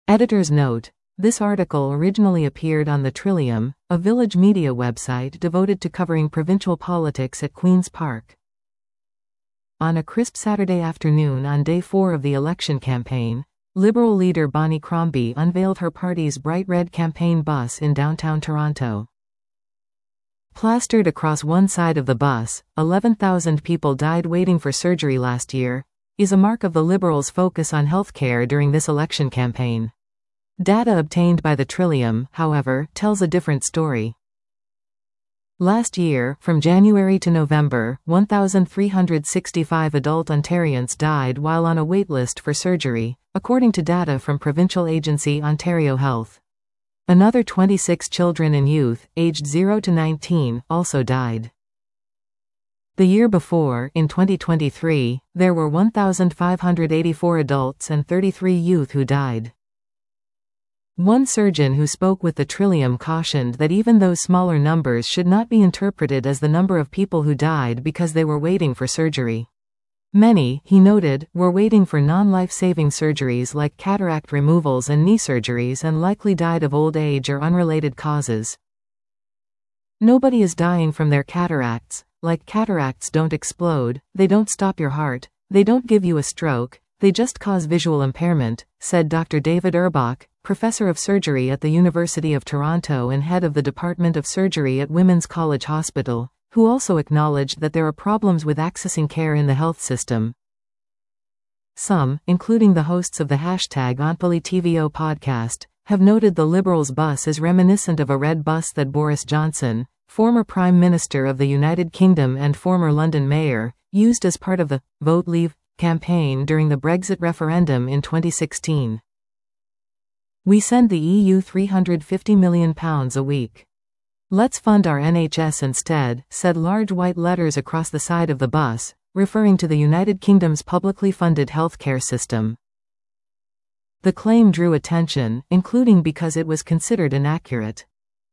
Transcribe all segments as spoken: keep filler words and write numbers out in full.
Editor's note: this article originally appeared on the Trillium, a village media website devoted to covering provincial politics at Queen's Park. On a crisp Saturday afternoon on day four of the election campaign, Liberal leader Bonnie Crombie unveiled her party's bright red campaign bus in downtown Toronto. Plastered across one side of the bus, eleven thousand people died waiting for surgery last year, is a mark of the Liberals' focus on healthcare during this election campaign. Data obtained by the Trillium, however, tells a different story. Last year, from January to November, one thousand three hundred sixty-five adult Ontarians died while on a waitlist for surgery, according to data from provincial agency Ontario Health. Another twenty-six children and youth, aged zero to nineteen, also died. The year before, in twenty twenty-three, there were one thousand five hundred eighty-four adults and thirty-three youth who died. One surgeon who spoke with the Trillium cautioned that even those smaller numbers should not be interpreted as the number of people who died because they were waiting for surgery. Many, he noted, were waiting for non-life-saving surgeries like cataract removals and knee surgeries and likely died of old age or unrelated causes. Nobody is dying from their cataracts. Like cataracts don't explode, they don't stop your heart, they don't give you a stroke, they just cause visual impairment, said Doctor David Urbach, professor of surgery at the University of Toronto and head of the Department of Surgery at Women's College Hospital, who also acknowledged that there are problems with accessing care in the health system. Some, including the hosts of the hashtag OntPoliTVO podcast, have noted the Liberals' bus is reminiscent of a red bus that Boris Johnson, former Prime Minister of the United Kingdom and former London Mayor, used as part of the Vote Leave campaign during the Brexit referendum in twenty sixteen. We send the E U three hundred fifty million pounds a week. Let's fund our N H S instead, said large white letters across the side of the bus, referring to the United Kingdom's publicly funded healthcare system. The claim drew attention, including because it was considered inaccurate.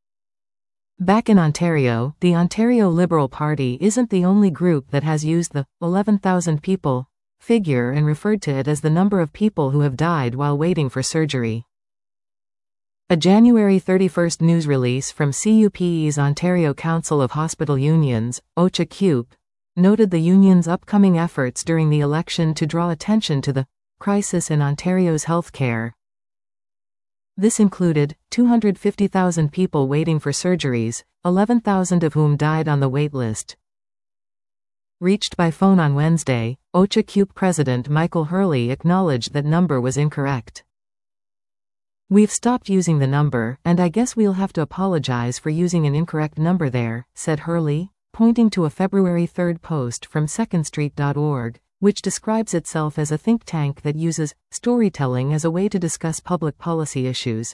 Back in Ontario, the Ontario Liberal Party isn't the only group that has used the eleven thousand people figure and referred to it as the number of people who have died while waiting for surgery. A January thirty-first news release from C U P E's Ontario Council of Hospital Unions, O C H A C U P, noted the union's upcoming efforts during the election to draw attention to the crisis in Ontario's healthcare. This included two hundred fifty thousand people waiting for surgeries, eleven thousand of whom died on the waitlist. Reached by phone on Wednesday, O C H A C U P President Michael Hurley acknowledged that number was incorrect. We've stopped using the number, and I guess we'll have to apologize for using an incorrect number there, said Hurley, pointing to a February third post from second street dot org, which describes itself as a think tank that uses storytelling as a way to discuss public policy issues.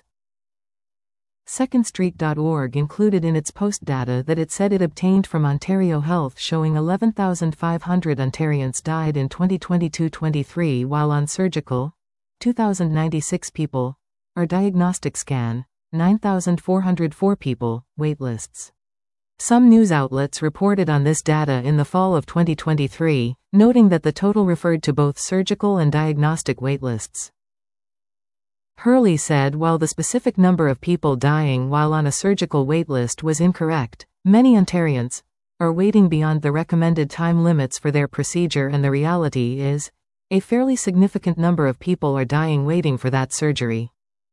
second street dot org included in its post data that it said it obtained from Ontario Health showing eleven thousand five hundred Ontarians died in twenty twenty-two twenty-three while on surgical, two thousand ninety-six people, or diagnostic scan, nine thousand four hundred four people, waitlists. Some news outlets reported on this data in the fall of twenty twenty-three, noting that the total referred to both surgical and diagnostic waitlists. Hurley said while the specific number of people dying while on a surgical waitlist was incorrect, many Ontarians are waiting beyond the recommended time limits for their procedure, and the reality is, a fairly significant number of people are dying waiting for that surgery.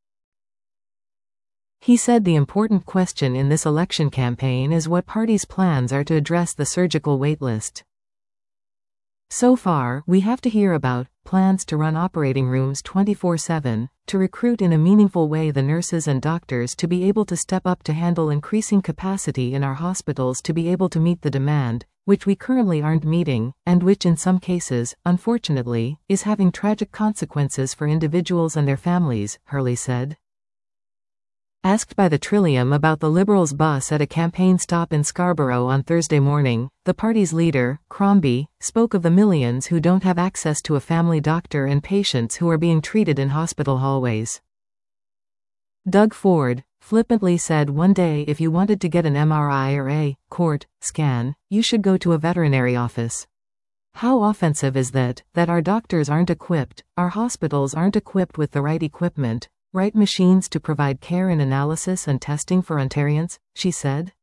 He said the important question in this election campaign is what parties' plans are to address the surgical waitlist. So far, we have to hear about plans to run operating rooms twenty-four seven, to recruit in a meaningful way the nurses and doctors to be able to step up to handle increasing capacity in our hospitals to be able to meet the demand, which we currently aren't meeting, and which in some cases, unfortunately, is having tragic consequences for individuals and their families, Hurley said. Asked by the Trillium about the Liberals' bus at a campaign stop in Scarborough on Thursday morning, the party's leader, Crombie, spoke of the millions who don't have access to a family doctor and patients who are being treated in hospital hallways. Doug Ford flippantly said one day if you wanted to get an M R I or a CORT scan, you should go to a veterinary office. How offensive is that, that our doctors aren't equipped, our hospitals aren't equipped with the right equipment, right machines to provide care and analysis and testing for Ontarians, she said.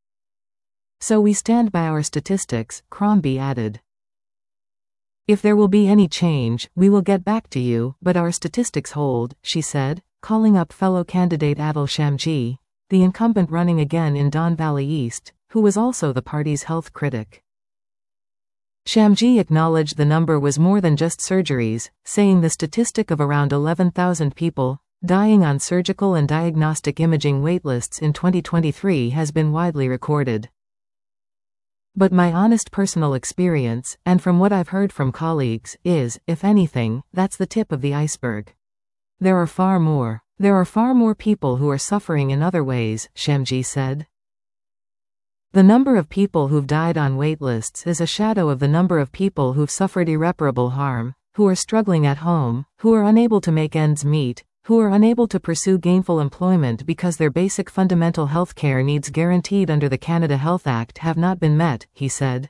So we stand by our statistics, Crombie added. If there will be any change, we will get back to you, but our statistics hold, she said, calling up fellow candidate Atal Shamji, the incumbent running again in Don Valley East, who was also the party's health critic. Shamji acknowledged the number was more than just surgeries, saying the statistic of around eleven thousand people dying on surgical and diagnostic imaging waitlists in twenty twenty-three has been widely recorded. But my honest personal experience, and from what I've heard from colleagues, is, if anything, that's the tip of the iceberg. There are far more. There are far more people who are suffering in other ways, Shamji said. The number of people who've died on waitlists is a shadow of the number of people who've suffered irreparable harm, who are struggling at home, who are unable to make ends meet, who are unable to pursue gainful employment because their basic fundamental health care needs guaranteed under the Canada Health Act have not been met, he said.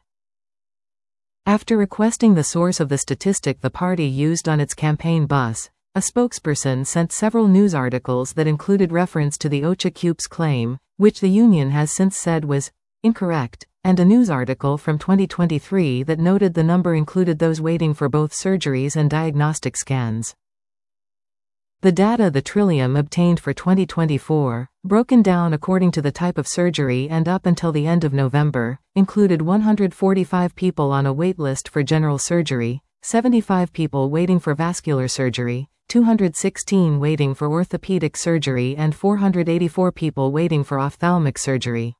After requesting the source of the statistic the party used on its campaign bus, a spokesperson sent several news articles that included reference to the OCHA CUPE's claim, which the union has since said was incorrect, and a news article from twenty twenty-three that noted the number included those waiting for both surgeries and diagnostic scans. The data the Trillium obtained for twenty twenty-four, broken down according to the type of surgery and up until the end of November, included one hundred forty-five people on a waitlist for general surgery, seventy-five people waiting for vascular surgery, two hundred sixteen waiting for orthopedic surgery and four hundred eighty-four people waiting for ophthalmic surgery.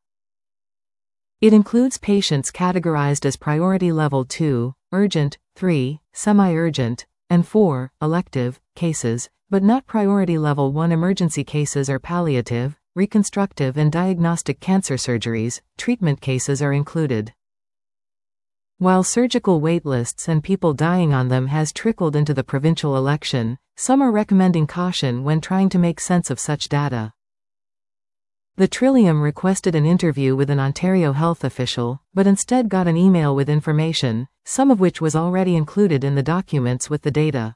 It includes patients categorized as priority level two, urgent, three, semi-urgent, and four, elective, cases, but not priority level one emergency cases or palliative, reconstructive and diagnostic cancer surgeries. Treatment cases are included. While surgical waitlists and people dying on them has trickled into the provincial election, some are recommending caution when trying to make sense of such data. The Trillium requested an interview with an Ontario health official, but instead got an email with information, some of which was already included in the documents with the data.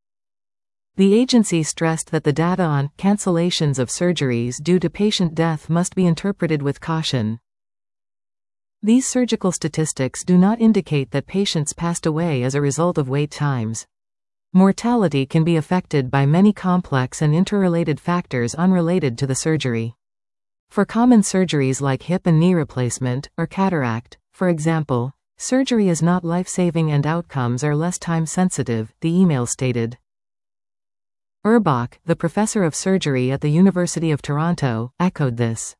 The agency stressed that the data on cancellations of surgeries due to patient death must be interpreted with caution. These surgical statistics do not indicate that patients passed away as a result of wait times. Mortality can be affected by many complex and interrelated factors unrelated to the surgery. For common surgeries like hip and knee replacement, or cataract, for example, surgery is not life-saving and outcomes are less time-sensitive, the email stated. Urbach, the professor of surgery at the University of Toronto, echoed this.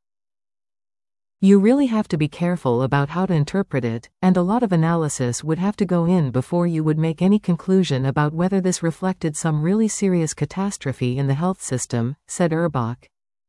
You really have to be careful about how to interpret it, and a lot of analysis would have to go in before you would make any conclusion about whether this reflected some really serious catastrophe in the health system, said Urbach.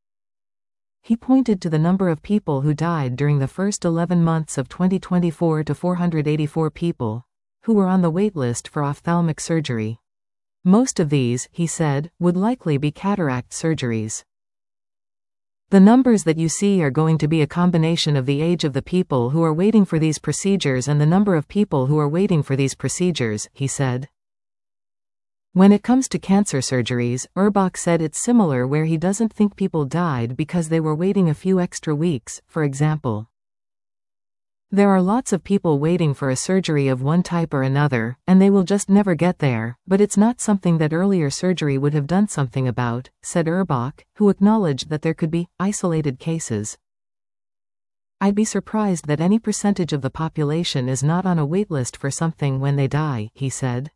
He pointed to the number of people who died during the first eleven months of twenty twenty-four to four hundred eighty-four people, who were on the waitlist for ophthalmic surgery. Most of these, he said, would likely be cataract surgeries. The numbers that you see are going to be a combination of the age of the people who are waiting for these procedures and the number of people who are waiting for these procedures, he said. When it comes to cancer surgeries, Urbach said it's similar where he doesn't think people died because they were waiting a few extra weeks, for example. There are lots of people waiting for a surgery of one type or another, and they will just never get there, but it's not something that earlier surgery would have done something about, said Urbach, who acknowledged that there could be isolated cases. I'd be surprised that any percentage of the population is not on a waitlist for something when they die, he said.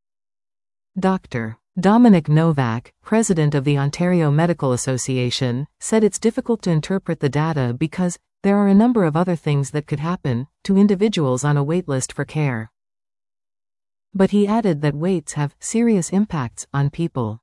Doctor Dominic Novak, president of the Ontario Medical Association, said it's difficult to interpret the data because there are a number of other things that could happen to individuals on a waitlist for care. But he added that waits have serious impacts on people.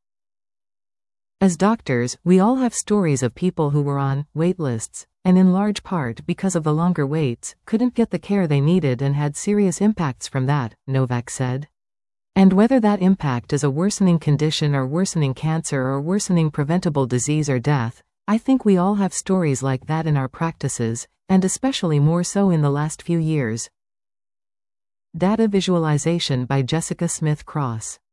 As doctors, we all have stories of people who were on waitlists, and in large part because of the longer waits, couldn't get the care they needed and had serious impacts from that, Novak said. And whether that impact is a worsening condition or worsening cancer or worsening preventable disease or death, I think we all have stories like that in our practices, and especially more so in the last few years. Data visualization by Jessica Smith Cross.